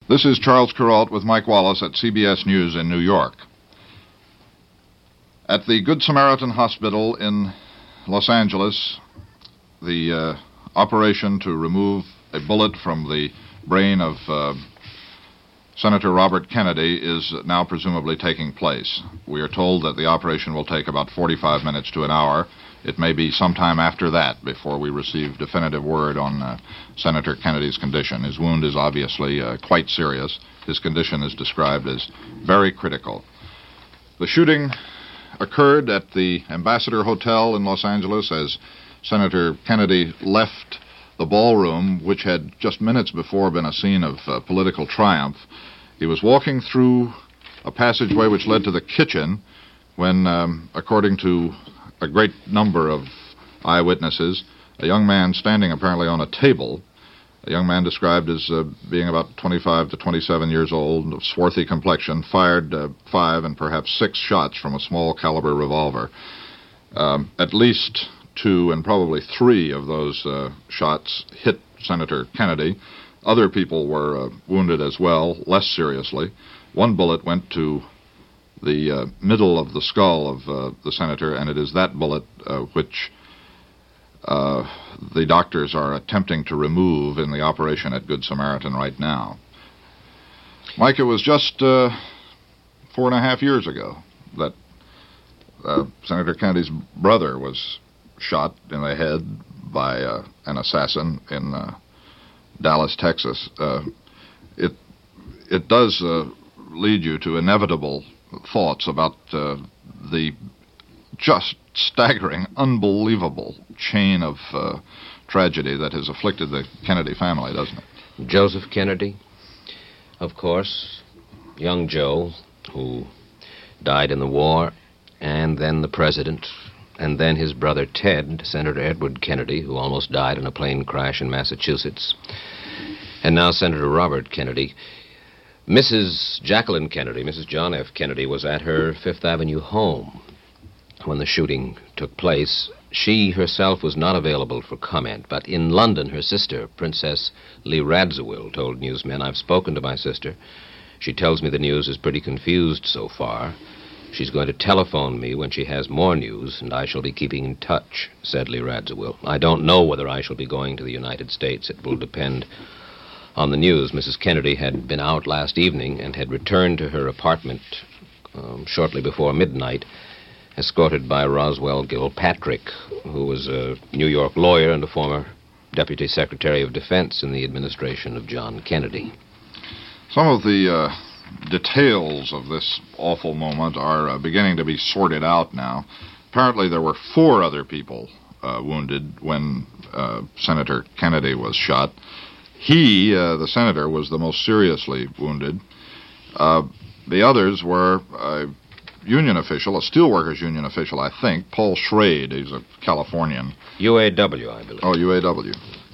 This is Charles Kuralt with Mike Wallace at CBS News in New York. At the Good Samaritan Hospital in Los Angeles, the operation to remove a bullet from the brain of Senator Robert Kennedy is now presumably taking place. We are told that the operation will take about 45 minutes to an hour. It may be sometime after that before we receive definitive word on Senator Kennedy's condition. His wound is obviously quite serious. His condition is described as very critical. The shooting occurred at the Ambassador Hotel in Los Angeles as Senator Kennedy left the ballroom, which had just minutes before been a scene of political triumph. He was walking through a passageway which led to the kitchen when, according to a great number of eyewitnesses, a young man standing apparently on a table, a young man described as being about 25 to 27 years old, of swarthy complexion, fired 5 and perhaps 6 shots from a small caliber revolver. At least 2 and probably 3 of those shots hit Senator Kennedy. Other people were wounded as well, less seriously. One bullet went to the middle of the skull of the senator, and it is that bullet which the doctors are attempting to remove in the operation at Good Samaritan right now. Mike, it was just 4.5 years ago that Senator Kennedy's brother was shot in the head by an assassin in Dallas, Texas. It does lead you to inevitable thoughts about the just staggering, unbelievable chain of tragedy that has afflicted the Kennedy family, doesn't it? Joseph Kennedy, of course, young Joe, who died in the war, and then the president, and then his brother Ted, Senator Edward Kennedy, who almost died in a plane crash in Massachusetts, and now Senator Robert Kennedy. Mrs. Jacqueline Kennedy, Mrs. John F. Kennedy, was at her Fifth Avenue home when the shooting took place. She herself was not available for comment, but in London, her sister, Princess Lee Radziwill, told newsmen, "I've spoken to my sister. She tells me the news is pretty confused so far. She's going to telephone me when she has more news, and I shall be keeping in touch," said Lee Radziwill. "I don't know whether I shall be going to the United States. It will depend on the news." Mrs. Kennedy had been out last evening and had returned to her apartment shortly before midnight, escorted by Roswell Gilpatrick, who was a New York lawyer and a former Deputy Secretary of Defense in the administration of John Kennedy. Some of the details of this awful moment are beginning to be sorted out now. Apparently there were 4 other people wounded when Senator Kennedy was shot. He, the senator, was the most seriously wounded. The others were a union official, a steelworkers union official, I think, Paul Schrade. He's a Californian. UAW, I believe. Oh, UAW.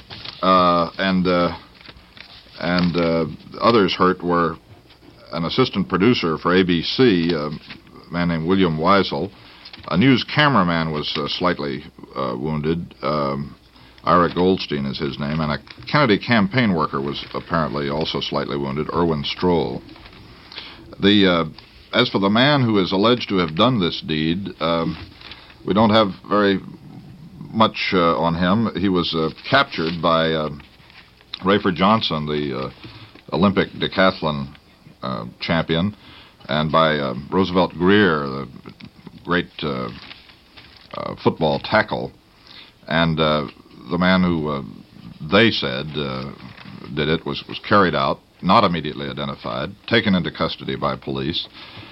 And others hurt were an assistant producer for ABC, a man named William Weisel. A news cameraman was slightly wounded. Ira Goldstein is his name, and a Kennedy campaign worker was apparently also slightly wounded, Erwin Stroll. As for the man who is alleged to have done this deed, we don't have very much on him. He was captured by Rayford Johnson, the Olympic decathlon champion, and by Roosevelt Greer, the great football tackle. And the man who they said did it was carried out, not immediately identified, taken into custody by police.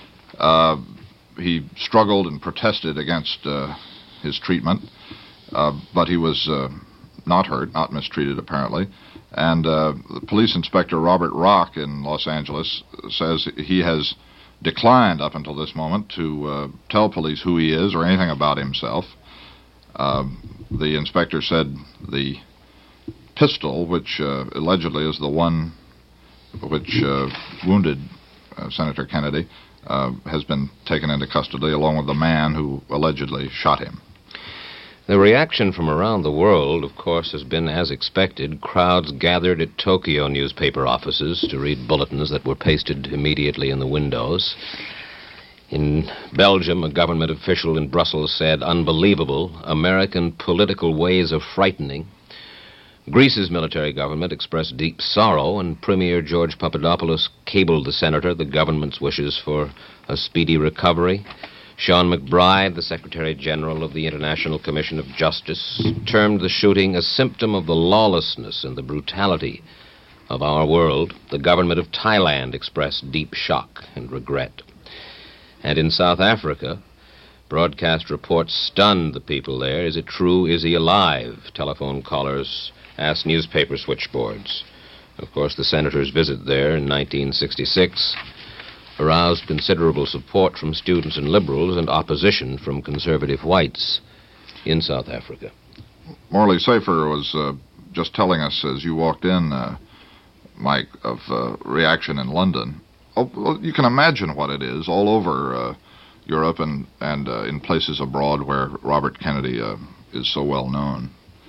He struggled and protested against his treatment, but he was not hurt, not mistreated apparently. And the police inspector Robert Rock in Los Angeles says he has declined up until this moment to tell police who he is or anything about himself. The inspector said the pistol, which allegedly is the one which wounded Senator Kennedy, has been taken into custody along with the man who allegedly shot him. The reaction from around the world, of course, has been as expected. Crowds gathered at Tokyo newspaper offices to read bulletins that were pasted immediately in the windows. In Belgium, a government official in Brussels said, "Unbelievable, American political ways of frightening." Greece's military government expressed deep sorrow, and Premier George Papadopoulos cabled the senator the government's wishes for a speedy recovery. Sean McBride, the Secretary General of the International Commission of Justice, termed the shooting a symptom of the lawlessness and the brutality of our world. The government of Thailand expressed deep shock and regret. And in South Africa, broadcast reports stunned the people there. Is it true? Is he alive? Telephone callers asked newspaper switchboards. Of course, the senator's visit there in 1966 aroused considerable support from students and liberals and opposition from conservative whites in South Africa. Morley Safer was just telling us as you walked in, Mike, of reaction in London. Oh, well, you can imagine what it is all over Europe and in places abroad where Robert Kennedy is so well known.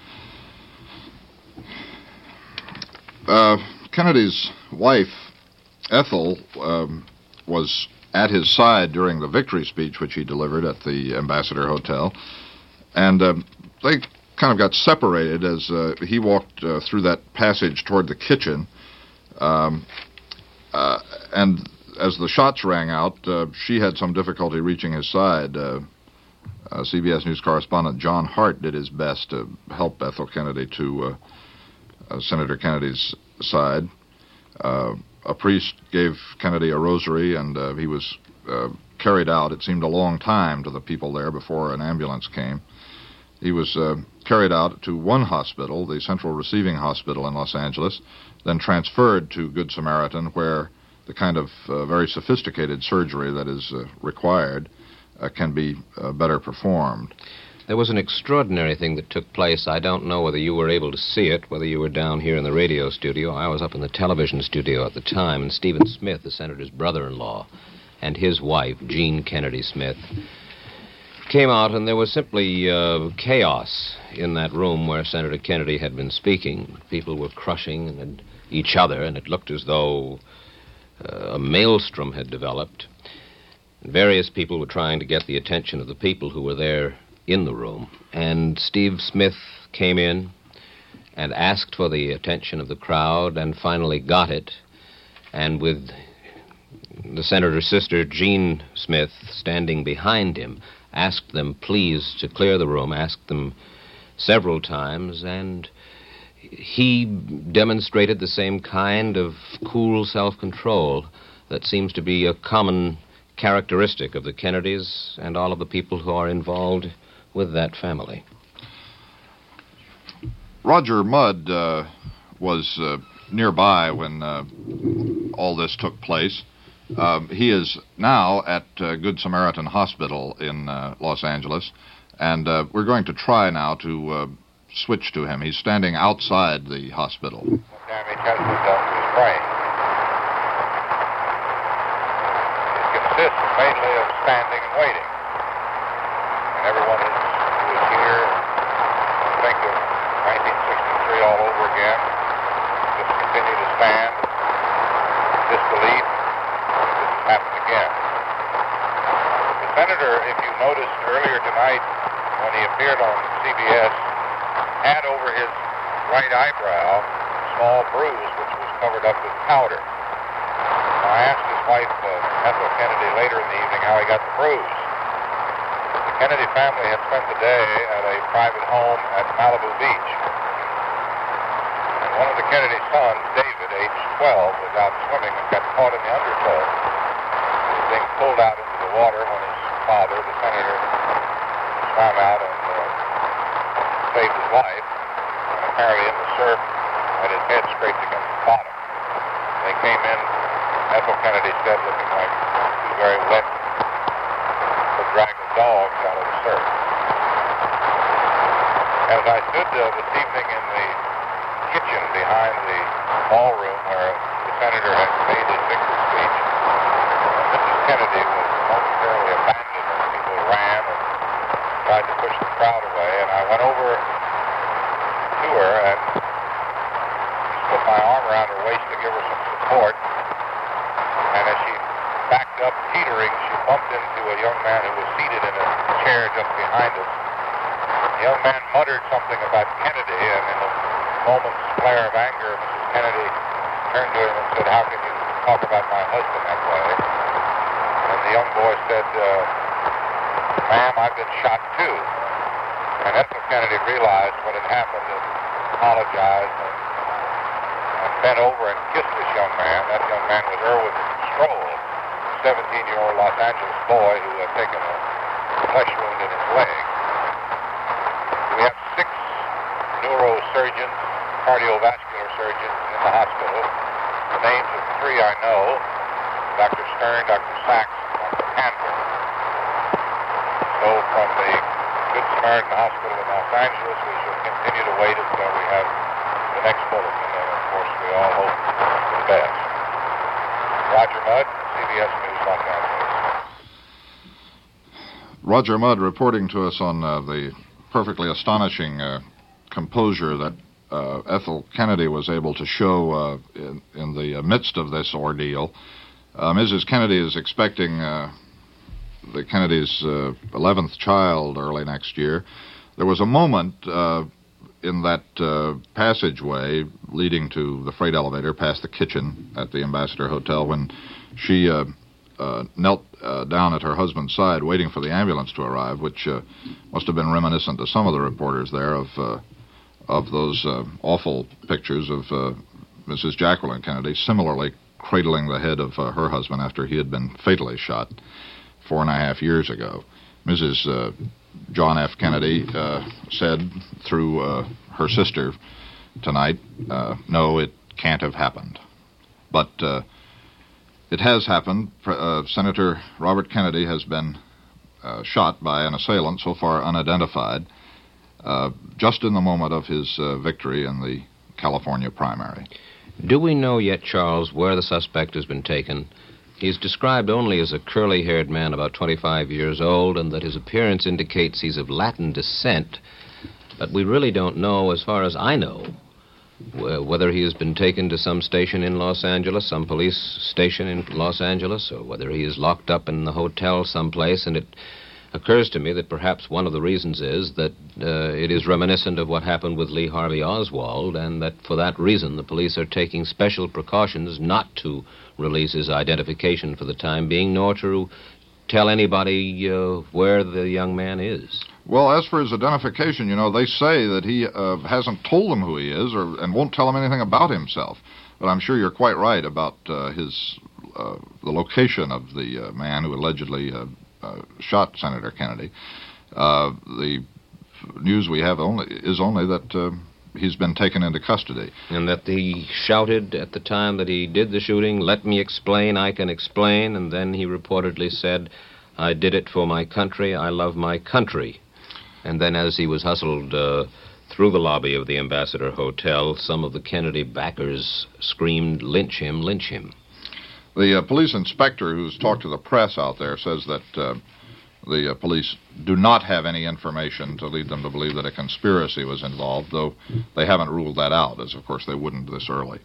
Kennedy's wife, Ethel, was at his side during the victory speech which he delivered at the Ambassador Hotel, and they kind of got separated as he walked through that passage toward the kitchen, and as the shots rang out, she had some difficulty reaching his side. CBS News correspondent John Hart did his best to help Ethel Kennedy to Senator Kennedy's side. A priest gave Kennedy a rosary, and he was carried out. It seemed a long time to the people there before an ambulance came. He was carried out to one hospital, the Central Receiving Hospital in Los Angeles, then transferred to Good Samaritan, where the kind of very sophisticated surgery that is required can be better performed. There was an extraordinary thing that took place. I don't know whether you were able to see it, whether you were down here in the radio studio. I was up in the television studio at the time, and Stephen Smith, the senator's brother-in-law, and his wife, Jean Kennedy Smith, came out, and there was simply chaos in that room where Senator Kennedy had been speaking. People were crushing each other, and it looked as though a maelstrom had developed. Various people were trying to get the attention of the people who were there in the room, and Steve Smith came in and asked for the attention of the crowd and finally got it, and with the senator's sister, Jean Smith, standing behind him, asked them please to clear the room, asked them several times, and he demonstrated the same kind of cool self-control that seems to be a common characteristic of the Kennedys and all of the people who are involved with that family. Roger Mudd was nearby when all this took place. He is now at Good Samaritan Hospital in Los Angeles, and we're going to try now to switch to him. He's standing outside the hospital. Damage has been done to his brain. It consists mainly of standing and waiting. And everyone who is here think of 1963 all over again. Just continue to stand, disbelief. This has happened again. The senator, if you noticed earlier tonight when he appeared on CBS, had over his right eyebrow a small bruise which was covered up with powder. Now, I asked his wife, Ethel Kennedy, later in the evening how he got the bruise. The Kennedy family had spent the day at a private home at Malibu Beach. And one of the Kennedy sons, David, aged 12, was out swimming and got caught in the undertow. He was being pulled out into the water when his father, the senator, swam out and saved his life, and apparently in the surf had his head scraped against the bottom. They came in, Ethel Kennedy said, looking like two very wet, bedraggled dogs out of the surf. As I stood this evening in the kitchen behind the ballroom where the senator had made his victory speech, Mrs. Kennedy was momentarily abandoned as people ran and tried to push the crowd away, and I went over to her and put my arm around her waist to give her some support. And as she backed up, teetering, she bumped into a young man who was seated in a chair just behind us. The young man muttered something about Kennedy, and in a moment's flare of anger, Mrs. Kennedy turned to him and said, "How can you talk about my husband that way?" And the young boy said, "Ma'am, I've been shot too." And Ethel Kennedy realized what had happened and apologized and bent over and kissed this young man. That young man was Erwin Stroll, a 17-year-old Los Angeles boy who had taken a flesh wound in his leg. We have 6 neurosurgeons, cardiovascular surgeons in the hospital. The names of 3 I know, Dr. Stern, Dr. Sachs, and Dr. Handler. So from the Good Samaritan Hospital in Los Angeles, we shall continue to wait until we have the next bulletin. And of course, we all hope for the best. Roger Mudd, CBS News, Los Angeles. Roger Mudd reporting to us on the perfectly astonishing composure that Ethel Kennedy was able to show in the midst of this ordeal. Mrs. Kennedy is expecting the Kennedys' 11th child early next year. There was a moment in that passageway leading to the freight elevator past the kitchen at the Ambassador Hotel when she knelt down at her husband's side waiting for the ambulance to arrive, which must have been reminiscent to some of the reporters there of those awful pictures of Mrs. Jacqueline Kennedy similarly cradling the head of her husband after he had been fatally shot 4.5 years ago. Mrs. John F. Kennedy said through her sister tonight, no, it can't have happened. But it has happened. Senator Robert Kennedy has been shot by an assailant, so far unidentified, just in the moment of his victory in the California primary. Do we know yet, Charles, where the suspect has been taken? He's described only as a curly-haired man about 25 years old, and that his appearance indicates he's of Latin descent. But we really don't know, as far as I know, whether he has been taken to some station in Los Angeles, some police station in Los Angeles, or whether he is locked up in the hotel someplace. And it occurs to me that perhaps one of the reasons is that it is reminiscent of what happened with Lee Harvey Oswald, and that for that reason the police are taking special precautions not to release his identification for the time being, nor to tell anybody where the young man is. Well, as for his identification, you know, they say that he hasn't told them who he is and won't tell them anything about himself. But I'm sure you're quite right about the location of the man who allegedly shot Senator Kennedy. The news we have is only that he's been taken into custody. And that he shouted at the time that he did the shooting, "Let me explain, I can explain," and then he reportedly said, "I did it for my country, I love my country." And then as he was hustled through the lobby of the Ambassador Hotel, some of the Kennedy backers screamed, "Lynch him, lynch him." The police inspector who's talked to the press out there says that the police do not have any information to lead them to believe that a conspiracy was involved, though they haven't ruled that out, as of course they wouldn't this early.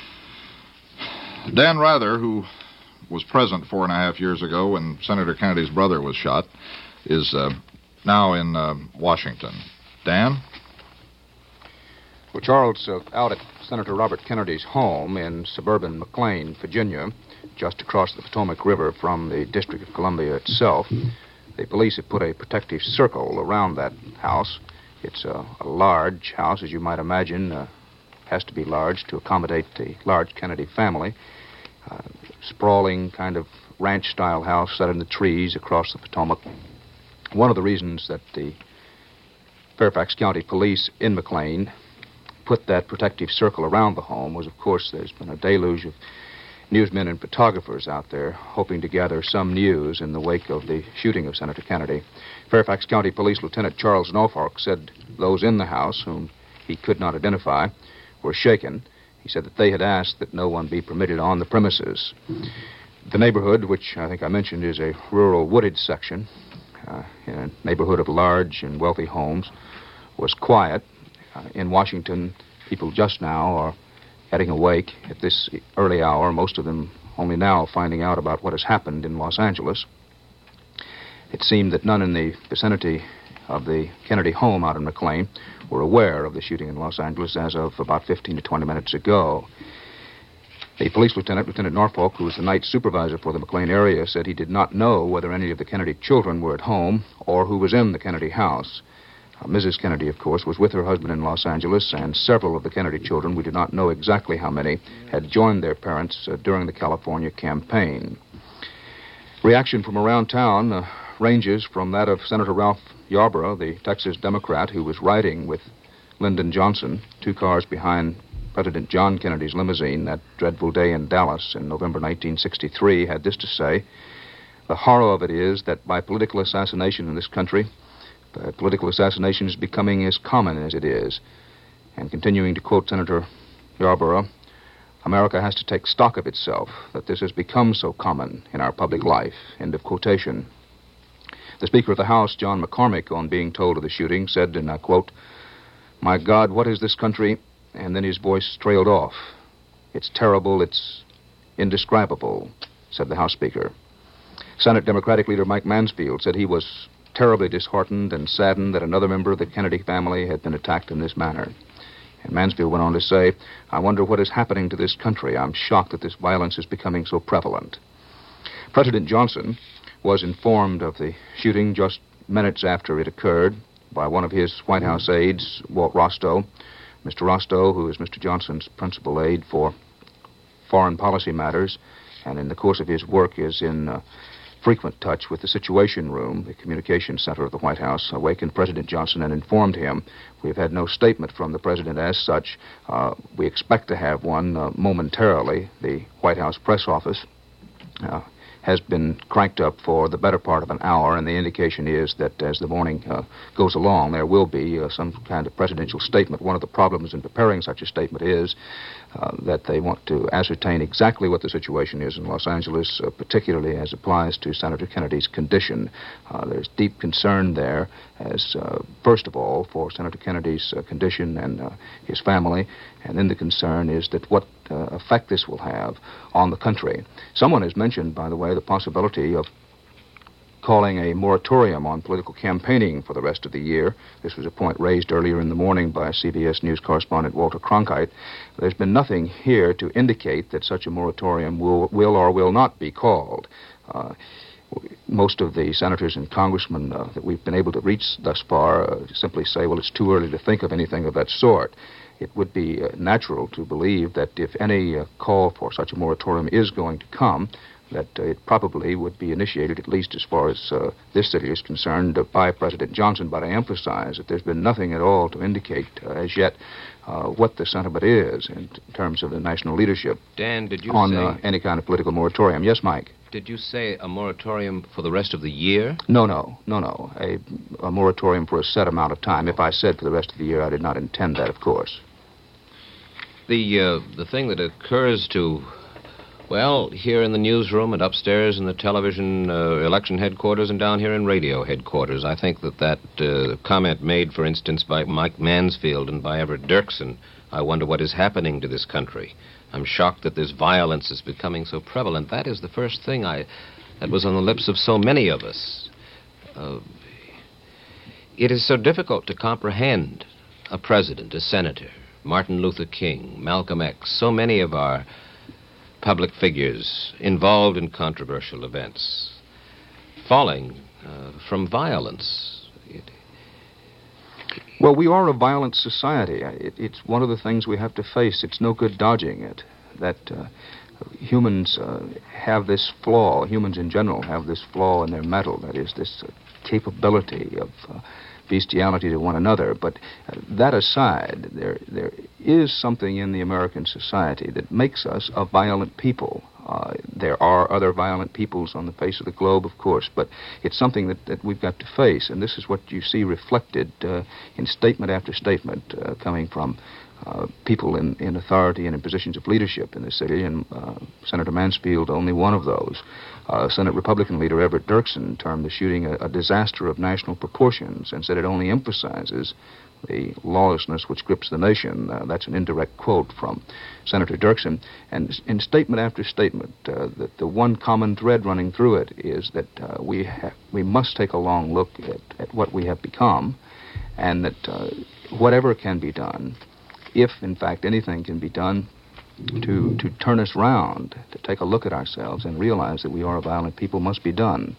Dan Rather, who was present 4.5 years ago when Senator Kennedy's brother was shot, is now in Washington. Dan? Well, Charles, out at Senator Robert Kennedy's home in suburban McLean, Virginia, just across the Potomac River from the District of Columbia itself, the police have put a protective circle around that house. It's a large house, as you might imagine. Has to be large to accommodate the large Kennedy family. Sprawling kind of ranch-style house set in the trees across the Potomac. One of the reasons that the Fairfax County Police in McLean put that protective circle around the home was, of course, there's been a deluge of newsmen and photographers out there hoping to gather some news in the wake of the shooting of Senator Kennedy. Fairfax County Police Lieutenant Charles Norfolk said those in the house, whom he could not identify, were shaken. He said that they had asked that no one be permitted on the premises. The neighborhood, which I think I mentioned is a rural wooded section, in a neighborhood of large and wealthy homes was quiet. In Washington, people just now are getting awake at this early hour, most of them only now finding out about what has happened in Los Angeles. It seemed that none in the vicinity of the Kennedy home out in McLean were aware of the shooting in Los Angeles as of about 15 to 20 minutes ago. The police lieutenant, Lieutenant Norfolk, who was the night supervisor for the McLean area, said he did not know whether any of the Kennedy children were at home or who was in the Kennedy house. Mrs. Kennedy, of course, was with her husband in Los Angeles, and several of the Kennedy children, we do not know exactly how many, had joined their parents during the California campaign. Reaction from around town ranges from that of Senator Ralph Yarborough, the Texas Democrat who was riding with Lyndon Johnson, 2 cars behind President John Kennedy's limousine that dreadful day in Dallas in November 1963, had this to say: "The horror of it is that by political assassination in this country, political assassination is becoming as common as it is." And continuing to quote Senator Yarborough, "America has to take stock of itself, that this has become so common in our public life." End of quotation. The Speaker of the House, John McCormick, on being told of the shooting, said, and I quote, "My God, what is this country?" And then his voice trailed off. "It's terrible, it's indescribable," said the House Speaker. Senate Democratic leader Mike Mansfield said he was terribly disheartened and saddened that another member of the Kennedy family had been attacked in this manner. And Mansfield went on to say, "I wonder what is happening to this country. I'm shocked that this violence is becoming so prevalent." President Johnson was informed of the shooting just minutes after it occurred by one of his White House aides, Walt Rostow. Mr. Rostow, who is Mr. Johnson's principal aide for foreign policy matters, and in the course of his work is in frequent touch with the Situation Room, the communications center of the White House, awakened President Johnson and informed him. We've had no statement from the president as such. We expect to have one momentarily. The White House press office has been cranked up for the better part of an hour, and the indication is that as the morning goes along, there will be some kind of presidential statement. One of the problems in preparing such a statement is that they want to ascertain exactly what the situation is in Los Angeles, particularly as applies to Senator Kennedy's condition. There's deep concern there, as first of all, for Senator Kennedy's condition and his family, and then the concern is that what effect this will have on the country. Someone has mentioned, by the way, the possibility of calling a moratorium on political campaigning for the rest of the year. This was a point raised earlier in the morning by CBS News correspondent Walter Cronkite. There's been nothing here to indicate that such a moratorium will or will not be called. Most of the senators and congressmen that we've been able to reach thus far simply say, well, it's too early to think of anything of that sort. It would be natural to believe that if any call for such a moratorium is going to come, that it probably would be initiated, at least as far as this city is concerned, by President Johnson. But I emphasize that there's been nothing at all to indicate as yet what the sentiment is in terms of the national leadership. Dan, did you on say any kind of political moratorium. Yes, Mike? Did you say a moratorium for the rest of the year? No. A moratorium for a set amount of time. If I said for the rest of the year, I did not intend that, of course. The thing that occurs to, well, here in the newsroom and upstairs in the television election headquarters and down here in radio headquarters, I think that comment made, for instance, by Mike Mansfield and by Everett Dirksen, I wonder what is happening to this country. I'm shocked that this violence is becoming so prevalent. That is the first thing that was on the lips of so many of us. It is so difficult to comprehend a president, a senator, Martin Luther King, Malcolm X, so many of our public figures involved in controversial events, falling from violence. Well, we are a violent society. It's one of the things we have to face. It's no good dodging it, that humans have this flaw, humans in general have this flaw in their mettle, that is, this capability of bestiality to one another. But that aside, there is something in the American society that makes us a violent people. There are other violent peoples on the face of the globe, of course, but it's something that we've got to face, and this is what you see reflected in statement after statement coming from people in authority and in positions of leadership in the city, and Senator Mansfield, only one of those. Senate Republican leader Everett Dirksen termed the shooting a disaster of national proportions and said it only emphasizes the lawlessness which grips the nation. That's an indirect quote from Senator Dirksen. And in statement after statement, the one common thread running through it is that we must take a long look at what we have become, and that whatever can be done, if in fact anything can be done to turn us round, to take a look at ourselves and realize that we are a violent people, must be done.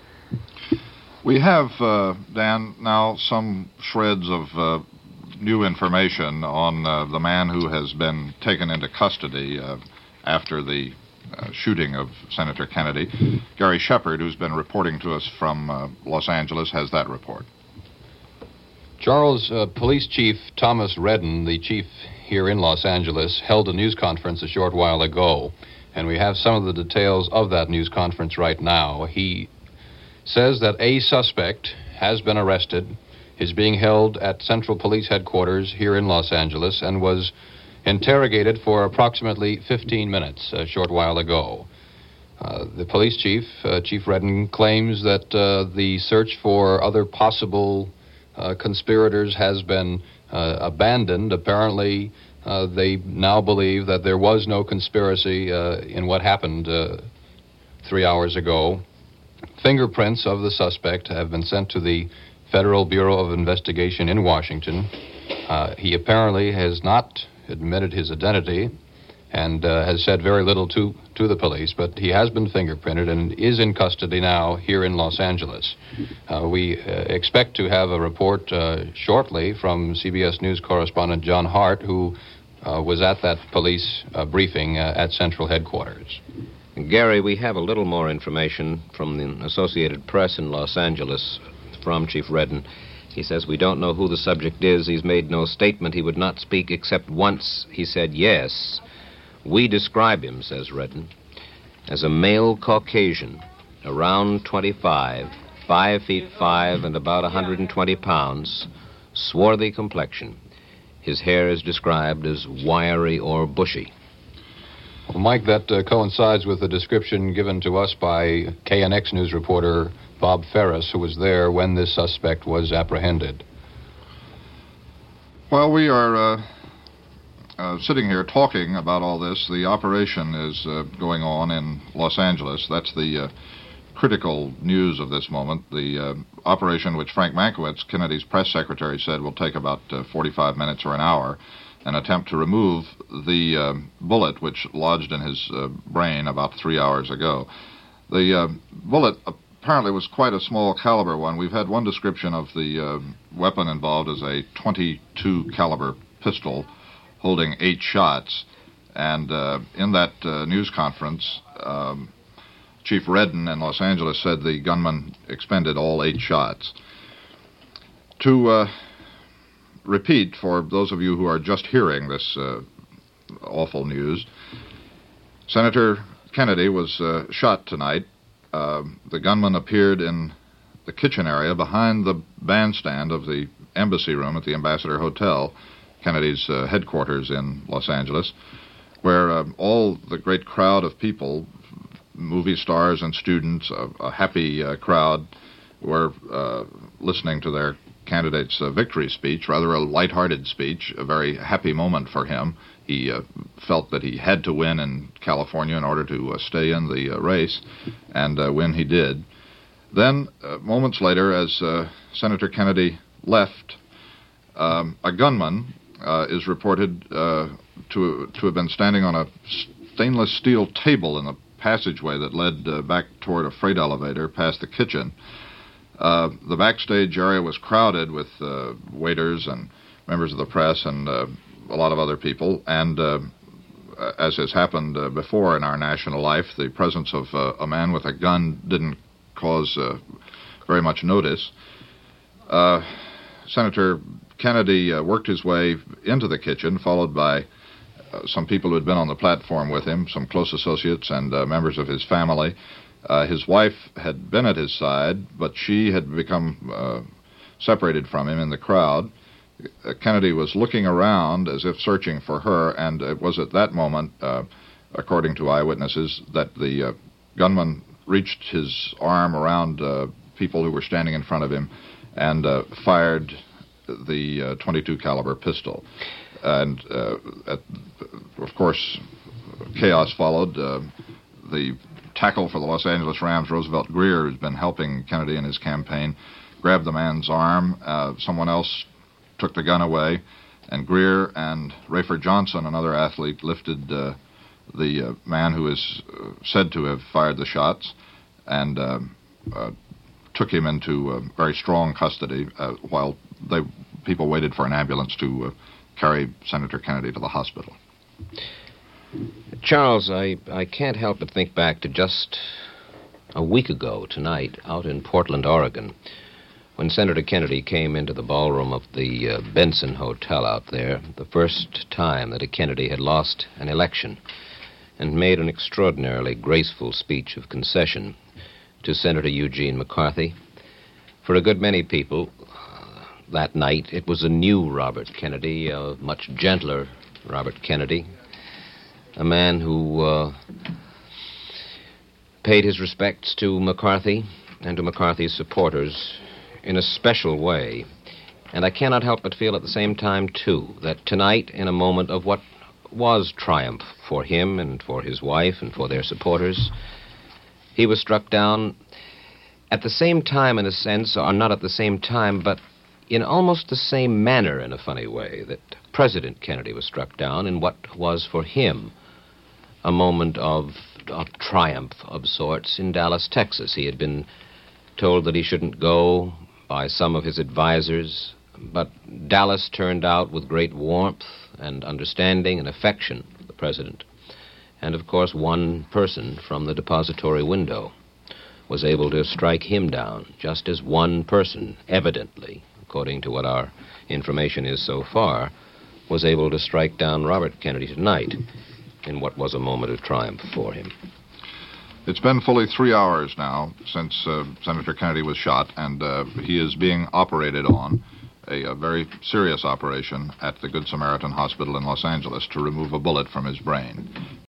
We have, Dan, now some shreds of new information on the man who has been taken into custody after the shooting of Senator Kennedy. Gary Shepard, who's been reporting to us from Los Angeles, has that report. Charles, Police Chief Thomas Redden, the chief here in Los Angeles, held a news conference a short while ago, and we have some of the details of that news conference right now. He says that a suspect has been arrested, is being held at Central Police Headquarters here in Los Angeles, and was interrogated for approximately 15 minutes a short while ago. The police chief, Chief Redden, claims that the search for other possible conspirators has been abandoned. Apparently, they now believe that there was no conspiracy in what happened 3 hours ago. Fingerprints of the suspect have been sent to the Federal Bureau of Investigation in Washington. He apparently has not admitted his identity and has said very little to the police, but he has been fingerprinted and is in custody now here in Los Angeles. We expect to have a report shortly from CBS News correspondent John Hart, who was at that police briefing at Central Headquarters. Gary, we have a little more information from the Associated Press in Los Angeles from Chief Redden. He says we don't know who the subject is. He's made no statement. He would not speak except once he said yes. We describe him, says Redden, as a male Caucasian, around 25, 5 feet 5 and about 120 pounds, swarthy complexion. His hair is described as wiry or bushy. Well, Mike, that coincides with the description given to us by KNX News reporter Bob Ferris, who was there when this suspect was apprehended. While we are sitting here talking about all this, the operation is going on in Los Angeles. That's the critical news of this moment. The operation, which Frank Mankiewicz, Kennedy's press secretary, said will take about 45 minutes or an hour, an attempt to remove the bullet which lodged in his brain about 3 hours ago. The bullet apparently was quite a small caliber one. We've had one description of the weapon involved as a .22 caliber pistol holding 8 shots. And in that news conference, Chief Redden in Los Angeles said the gunman expended all 8 shots. To repeat, for those of you who are just hearing this awful news, Senator Kennedy was shot tonight. The gunman appeared in the kitchen area behind the bandstand of the embassy room at the Ambassador Hotel, Kennedy's headquarters in Los Angeles, where all the great crowd of people, movie stars and students, a happy crowd, were listening to their candidate's victory speech, rather a lighthearted speech, a very happy moment for him. He felt that he had to win in California in order to stay in the race, and win he did. Then, moments later, as Senator Kennedy left, a gunman is reported to have been standing on a stainless steel table in the passageway that led back toward a freight elevator past the kitchen. The backstage area was crowded with waiters and members of the press and a lot of other people, and as has happened before in our national life, the presence of a man with a gun didn't cause very much notice. Senator Kennedy worked his way into the kitchen, followed by some people who had been on the platform with him, some close associates and members of his family. His wife had been at his side, but she had become separated from him in the crowd. Kennedy was looking around as if searching for her, and it was at that moment, according to eyewitnesses, that the gunman reached his arm around people who were standing in front of him and fired the .22 caliber pistol. And, of course, chaos followed. The tackle for the Los Angeles Rams, Roosevelt Greer, who's been helping Kennedy in his campaign, grabbed the man's arm. Someone else took the gun away, and Greer and Rayford Johnson, another athlete, lifted the man who is said to have fired the shots and took him into very strong custody while people waited for an ambulance to carry Senator Kennedy to the hospital. Charles, I can't help but think back to just a week ago tonight out in Portland, Oregon, when Senator Kennedy came into the ballroom of the Benson Hotel out there, the first time that a Kennedy had lost an election, and made an extraordinarily graceful speech of concession to Senator Eugene McCarthy. For a good many people, that night, it was a new Robert Kennedy, a much gentler Robert Kennedy, a man who paid his respects to McCarthy and to McCarthy's supporters in a special way. And I cannot help but feel at the same time, too, that tonight, in a moment of what was triumph for him and for his wife and for their supporters, he was struck down at the same time, in a sense, or not at the same time, but in almost the same manner, in a funny way, that President Kennedy was struck down in what was for him a moment of triumph of sorts in Dallas, Texas. He had been told that he shouldn't go by some of his advisors, but Dallas turned out with great warmth and understanding and affection for the president. And, of course, one person from the depository window was able to strike him down, just as one person, evidently, according to what our information is so far, was able to strike down Robert Kennedy tonight in what was a moment of triumph for him. It's been fully 3 hours now since Senator Kennedy was shot, and he is being operated on, a very serious operation at the Good Samaritan Hospital in Los Angeles to remove a bullet from his brain.